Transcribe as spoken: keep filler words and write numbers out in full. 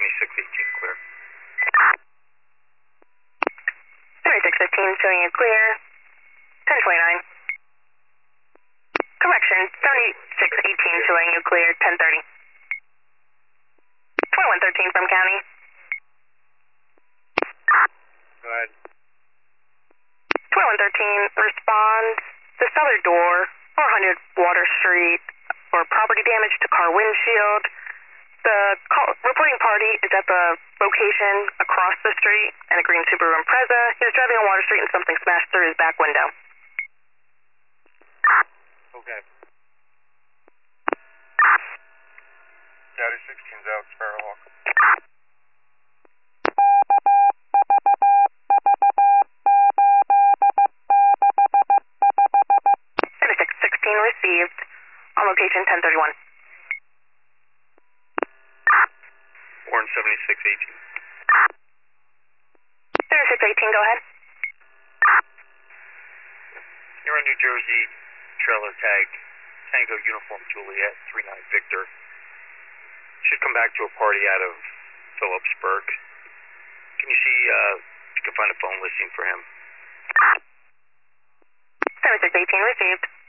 seventy-six eighteen, clear. seventy-six fifteen, showing you clear. ten twenty-nine. Correction, seventy-six eighteen, showing you clear. ten thirty. twenty-one thirteen from county. Go ahead. twenty-one thirteen, respond. The cellar door, four hundred Water Street, for property damage to car windshield. The call, reporting party is at the location across the street in a green Subaru Impreza. He was driving on Water Street and something smashed through his back window. Okay. County sixteen's out, Sparrowhawk. seventy-six sixteen received. On location ten thirty-one. Warren seventy-six eighteen. seventy-six eighteen, go ahead. You're on New Jersey, trailer tag, Tango Uniform Juliet, three nine Victor. Should come back to a party out of Phillipsburg. Can you see uh, if you can find a phone listing for him? seventy-six eighteen received.